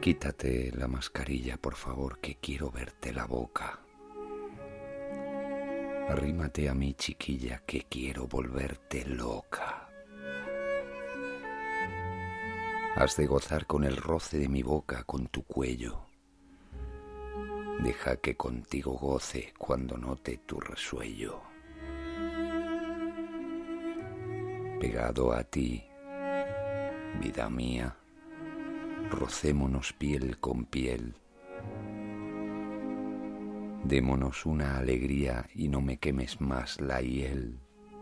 Quítate la mascarilla, por favor, que quiero verte la boca. Arrímate a mí, chiquilla, que quiero volverte loca. Has de gozar con el roce de mi boca, con tu cuello. Deja que contigo goce cuando note tu resuello. Pegado a ti, vida mía, rocémonos piel con piel. Démonos una alegría y no me quemes más la hiel.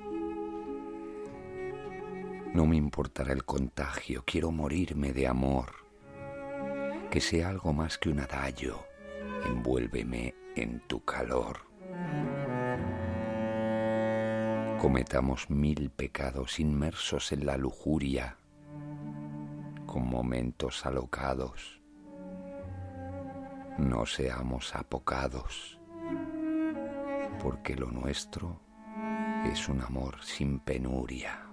No me importará el contagio, quiero morirme de amor. Que sea algo más que un adagio, envuélveme en tu calor. Cometamos 1000 pecados inmersos en la lujuria, con momentos alocados. No seamos apocados, porque lo nuestro es un amor sin penuria.